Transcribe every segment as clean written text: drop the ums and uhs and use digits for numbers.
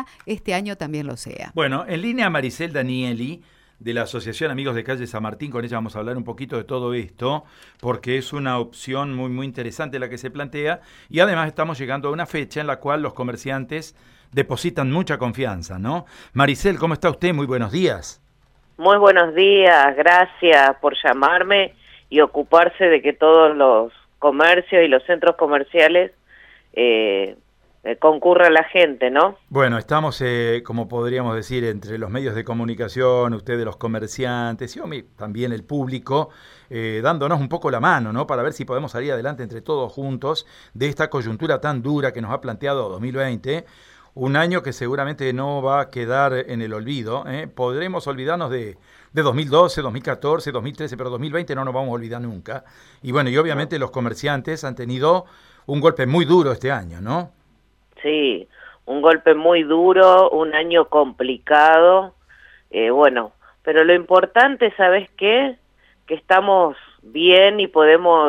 ojalá este año también lo sea. Bueno, en línea Maricel Danieli, de la Asociación Amigos de Calle San Martín, con ella vamos a hablar un poquito de todo esto, porque es una opción muy, muy interesante la que se plantea, y además estamos llegando a una fecha en la cual los comerciantes depositan mucha confianza, ¿no? Maricel, ¿cómo está usted? Muy buenos días. Muy buenos días, gracias por llamarme y ocuparse de que todos los comercios y los centros comerciales concurra la gente, ¿no? Bueno, estamos, como podríamos decir, entre los medios de comunicación, ustedes los comerciantes y también el público, dándonos un poco la mano, ¿no? Para ver si podemos salir adelante entre todos juntos de esta coyuntura tan dura que nos ha planteado 2020, un año que seguramente no va a quedar en el olvido, ¿eh? Podremos olvidarnos de 2012, 2014, 2013, pero 2020 no nos vamos a olvidar nunca. Y bueno, y obviamente los comerciantes han tenido un golpe muy duro este año, ¿no? Sí, un golpe muy duro, un año complicado, bueno, pero lo importante, ¿sabes qué? Que estamos bien y pudimos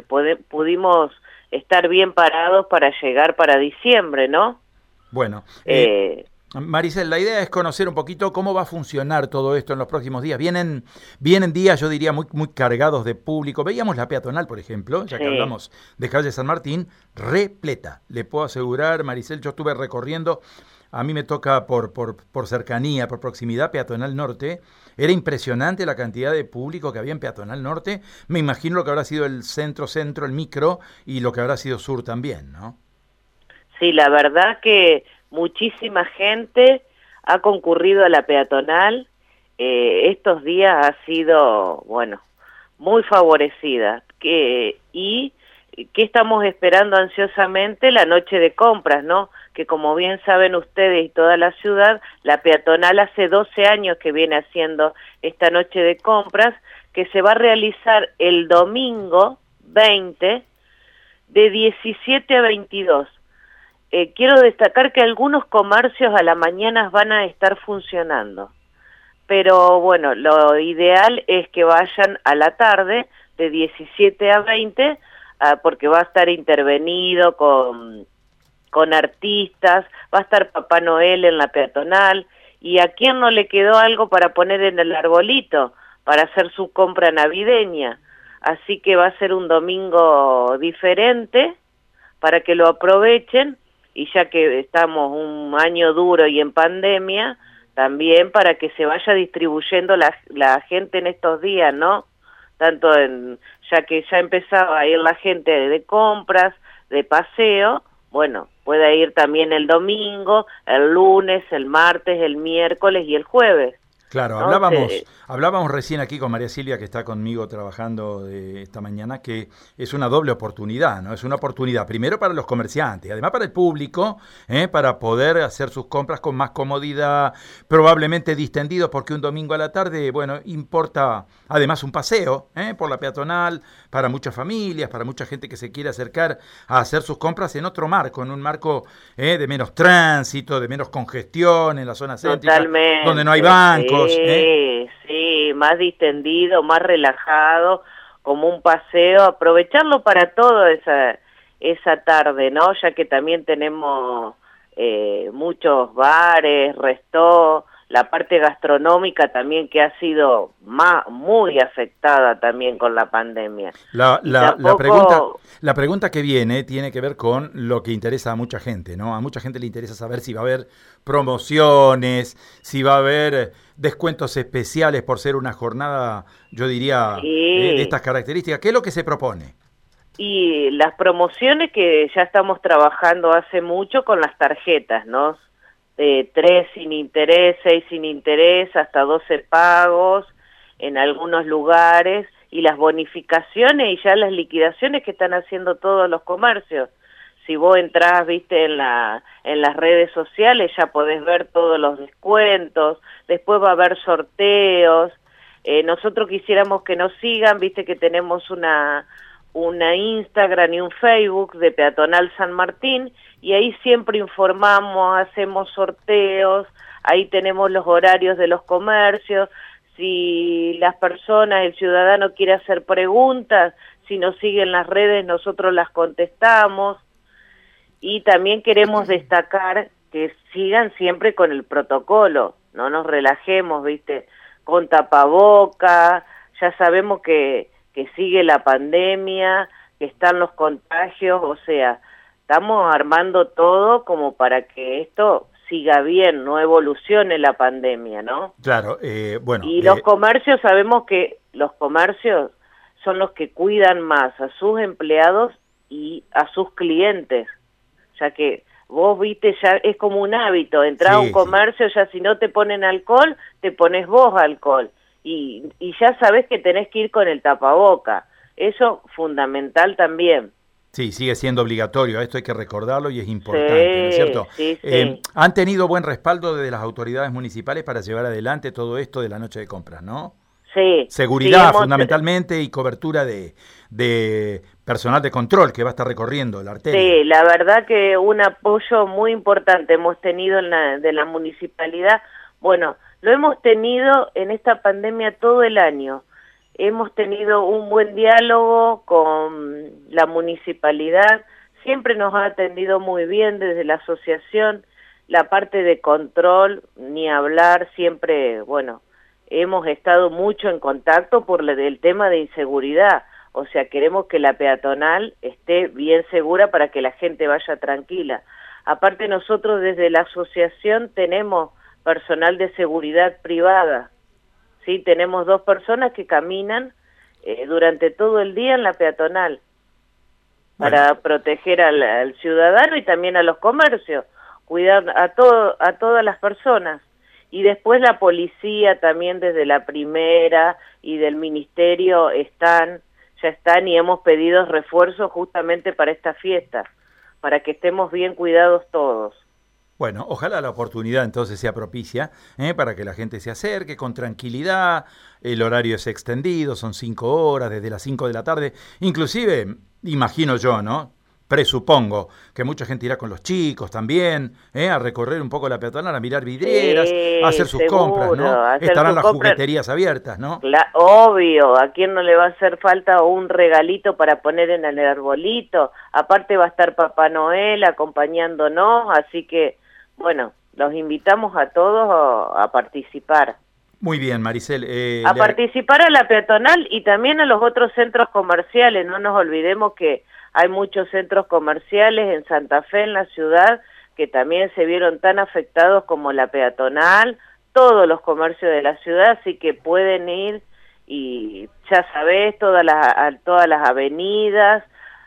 estar bien parados para llegar para diciembre, ¿no? Bueno, Maricel, la idea es conocer un poquito cómo va a funcionar todo esto en los próximos días. Vienen días, yo diría, muy, muy cargados de público. Veíamos la peatonal, por ejemplo, ya que hablamos de calle San Martín, repleta. Le puedo asegurar, Maricel, yo estuve recorriendo, a mí me toca por cercanía, por proximidad, Peatonal Norte. Era impresionante la cantidad de público que había en Peatonal Norte. Me imagino lo que habrá sido el centro, el micro, y lo que habrá sido sur también, ¿no? Sí, la verdad que muchísima gente ha concurrido a la peatonal. Estos días ha sido, bueno, muy favorecida. ¿Y qué estamos esperando ansiosamente? La noche de compras, ¿no? Que como bien saben ustedes y toda la ciudad, la peatonal hace 12 años que viene haciendo esta noche de compras, que se va a realizar el domingo 20 de 17 a 22. Quiero destacar que algunos comercios a la mañana van a estar funcionando, pero bueno, lo ideal es que vayan a la tarde de 17 a 20, porque va a estar intervenido con artistas, va a estar Papá Noel en la peatonal, y a quién no le quedó algo para poner en el arbolito, para hacer su compra navideña. Así que va a ser un domingo diferente para que lo aprovechen, y ya que estamos un año duro y en pandemia, también para que se vaya distribuyendo la gente en estos días, ¿no? Tanto ya que ya empezaba a ir la gente de compras, de paseo, bueno, puede ir también el domingo, el lunes, el martes, el miércoles y el jueves. Claro, hablábamos recién aquí con María Silvia, que está conmigo trabajando esta mañana, que es una doble oportunidad, ¿no? Es una oportunidad primero para los comerciantes, además para el público, para poder hacer sus compras con más comodidad, probablemente distendido, porque un domingo a la tarde, bueno, importa además un paseo por la peatonal, para muchas familias, para mucha gente que se quiere acercar a hacer sus compras en otro marco, en un marco de menos tránsito, de menos congestión en la zona céntrica, totalmente, donde no hay bancos. Sí, más distendido, más relajado, como un paseo, aprovecharlo para toda esa tarde, ¿no? Ya que también tenemos muchos bares, restos, la parte gastronómica también que ha sido muy afectada también con la pandemia. La pregunta que viene tiene que ver con lo que interesa a mucha gente, ¿no? A mucha gente le interesa saber si va a haber promociones, si va a haber descuentos especiales por ser una jornada, yo diría, de estas características. ¿Qué es lo que se propone? Y las promociones que ya estamos trabajando hace mucho con las tarjetas, ¿no? 3 sin interés, 6 sin interés, hasta 12 pagos en algunos lugares, y las bonificaciones y ya las liquidaciones que están haciendo todos los comercios. Si vos entrás, viste, en las redes sociales, ya podés ver todos los descuentos, después va a haber sorteos. Nosotros quisiéramos que nos sigan, viste que tenemos una Instagram y un Facebook de Peatonal San Martín, y ahí siempre informamos, hacemos sorteos, ahí tenemos los horarios de los comercios. Si las personas, el ciudadano quiere hacer preguntas, si nos siguen las redes nosotros las contestamos. Y también queremos destacar que sigan siempre con el protocolo, no nos relajemos, ¿viste? Con tapaboca, ya sabemos que sigue la pandemia, que están los contagios, o sea, estamos armando todo como para que esto siga bien, no evolucione la pandemia, ¿no? Claro, bueno. Y los comercios, sabemos que los comercios son los que cuidan más a sus empleados y a sus clientes, ya que vos viste, ya es como un hábito, entrar a un comercio, ya si no te ponen alcohol, te pones vos alcohol, y ya sabés que tenés que ir con el tapaboca, eso fundamental también. Sí, sigue siendo obligatorio, esto hay que recordarlo y es importante, ¿no es cierto? Sí. Han tenido buen respaldo desde las autoridades municipales para llevar adelante todo esto de la noche de compras, ¿no? Sí. Seguridad fundamentalmente y cobertura de personal de control que va a estar recorriendo la arteria. Sí, la verdad que un apoyo muy importante hemos tenido de la municipalidad. Bueno, lo hemos tenido en esta pandemia todo el año. Hemos tenido un buen diálogo con la municipalidad, siempre nos ha atendido muy bien desde la asociación, la parte de control, ni hablar, siempre, bueno, hemos estado mucho en contacto por el tema de inseguridad, o sea, queremos que la peatonal esté bien segura para que la gente vaya tranquila. Aparte nosotros desde la asociación tenemos personal de seguridad privada. Sí, tenemos 2 personas que caminan durante todo el día en la peatonal para proteger al ciudadano y también a los comercios, cuidar a todas las personas. Y después la policía también desde la primera y del ministerio ya están y hemos pedido refuerzos justamente para esta fiesta, para que estemos bien cuidados todos. Bueno, ojalá la oportunidad entonces sea propicia para que la gente se acerque con tranquilidad, el horario es extendido, son 5 horas, desde las 5 de la tarde, inclusive, imagino yo, ¿no? Presupongo que mucha gente irá con los chicos también, a recorrer un poco la peatonal, a mirar vidrieras, a hacer sus compras, ¿no? Estarán las jugueterías abiertas, ¿no? Obvio, ¿a quién no le va a hacer falta un regalito para poner en el arbolito? Aparte va a estar Papá Noel acompañándonos, así que, bueno, los invitamos a todos a participar. Muy bien, Maricel. A participar a la peatonal y también a los otros centros comerciales, no nos olvidemos que hay muchos centros comerciales en Santa Fe, en la ciudad, que también se vieron tan afectados como la peatonal, todos los comercios de la ciudad, así que pueden ir y ya sabés, todas las avenidas,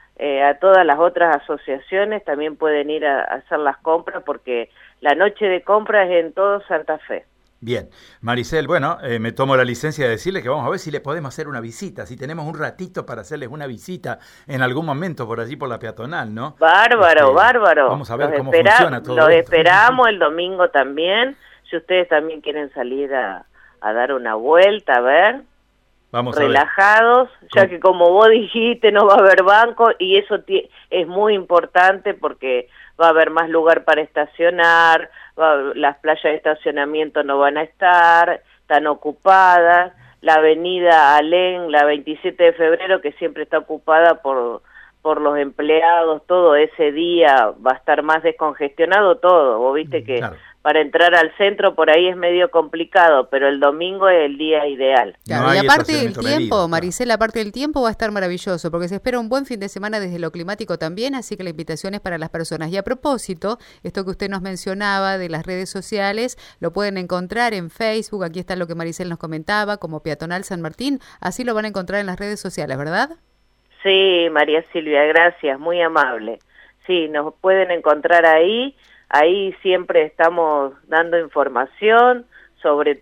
a todas las otras asociaciones también pueden ir a hacer las compras porque la noche de compras es en todo Santa Fe. Bien, Maricel, bueno, me tomo la licencia de decirle que vamos a ver si le podemos hacer una visita, si tenemos un ratito para hacerles una visita en algún momento por allí por la peatonal, ¿no? Bárbaro. Vamos a ver cómo funciona todo Los esto. esperamos el domingo también, si ustedes también quieren salir a dar una vuelta, a ver. Vamos relajados, ya que como vos dijiste no va a haber banco y eso es muy importante porque va a haber más lugar para estacionar, las playas de estacionamiento no van a estar, están ocupadas, la avenida Alén, la 27 de febrero que siempre está ocupada por los empleados, todo ese día va a estar más descongestionado todo, vos viste que para entrar al centro por ahí es medio complicado, pero el domingo es el día ideal. Claro, y aparte del tiempo, Maricel, aparte del tiempo va a estar maravilloso, porque se espera un buen fin de semana desde lo climático también, así que la invitación es para las personas. Y a propósito, esto que usted nos mencionaba de las redes sociales, lo pueden encontrar en Facebook, aquí está lo que Maricel nos comentaba, como Peatonal San Martín, así lo van a encontrar en las redes sociales, ¿verdad? Sí, María Silvia, gracias, muy amable. Sí, nos pueden encontrar ahí siempre estamos dando información sobre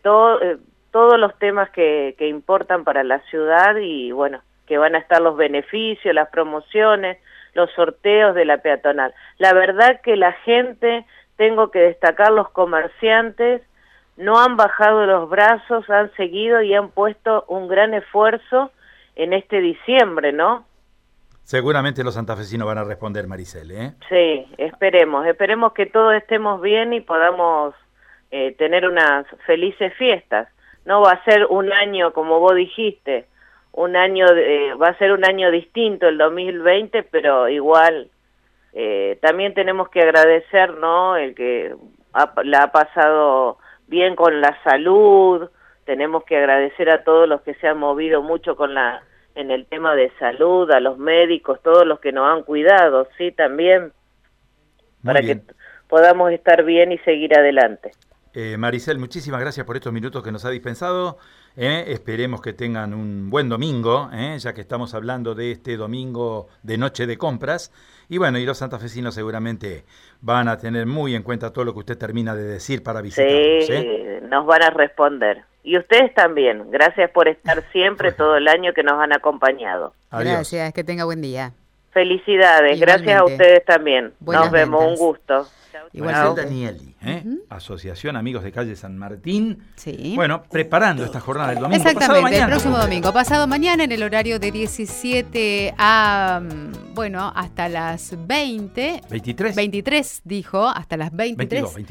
todos los temas que importan para la ciudad y bueno, que van a estar los beneficios, las promociones, los sorteos de la peatonal. La verdad que la gente, tengo que destacar los comerciantes, no han bajado los brazos, han seguido y han puesto un gran esfuerzo en este diciembre, ¿no? Seguramente los santafesinos van a responder, Maricel, ¿eh? Sí, esperemos que todos estemos bien y podamos tener unas felices fiestas. No va a ser un año, como vos dijiste, va a ser un año distinto el 2020, pero igual También tenemos que agradecer, ¿no?, el que la ha pasado bien con la salud. Tenemos que agradecer a todos los que se han movido mucho en el tema de salud, a los médicos, todos los que nos han cuidado, sí, también, para que podamos estar bien y seguir adelante. Maricel, muchísimas gracias por estos minutos que nos ha dispensado. Esperemos que tengan un buen domingo, ya que estamos hablando de este domingo de noche de compras. Y bueno, y los santafesinos seguramente van a tener muy en cuenta todo lo que usted termina de decir para visitarnos. Sí, nos van a responder. Y ustedes también. Gracias por estar siempre todo el año que nos han acompañado. Adiós. Gracias, que tenga buen día. Felicidades, Igualmente. gracias a ustedes también. Buenas Nos vemos, ventas. un gusto. Maricel Danieli, Asociación Amigos de Calle San Martín. Sí. Bueno, preparando esta jornada del domingo. Exactamente, el próximo domingo. Pasado mañana en el horario de 17 a, hasta las 20. 23. 23, dijo, hasta las 23. 22.